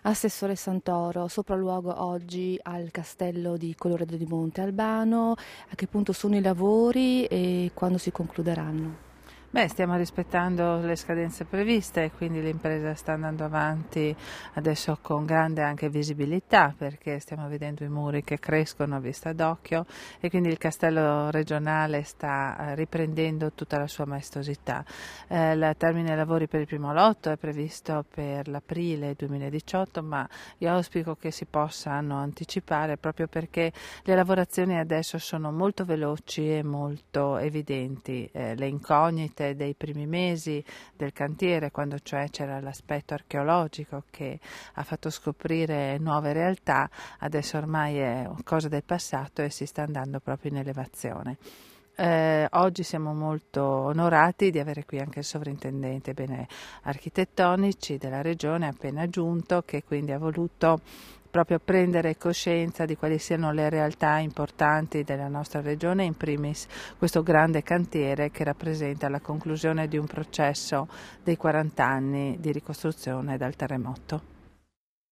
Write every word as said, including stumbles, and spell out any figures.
Assessore Santoro, sopralluogo oggi al castello di Colloredo di Monte Albano, a che punto sono i lavori e quando si concluderanno? Beh, stiamo rispettando le scadenze previste, quindi l'impresa sta andando avanti adesso con grande anche visibilità, perché stiamo vedendo i muri che crescono a vista d'occhio e quindi il castello regionale sta eh, riprendendo tutta la sua maestosità. Eh, il termine dei lavori per il primo lotto è previsto per l'aprile duemiladiciotto, ma io auspico che si possano anticipare proprio perché le lavorazioni adesso sono molto veloci e molto evidenti. Eh, le incognite dei primi mesi del cantiere, quando cioè c'era l'aspetto archeologico che ha fatto scoprire nuove realtà, adesso ormai è cosa del passato e si sta andando proprio in elevazione. Eh, oggi siamo molto onorati di avere qui anche il sovrintendente beni architettonici della regione appena giunto, che quindi ha voluto proprio prendere coscienza di quali siano le realtà importanti della nostra regione, in primis questo grande cantiere che rappresenta la conclusione di un processo dei quaranta anni di ricostruzione dal terremoto.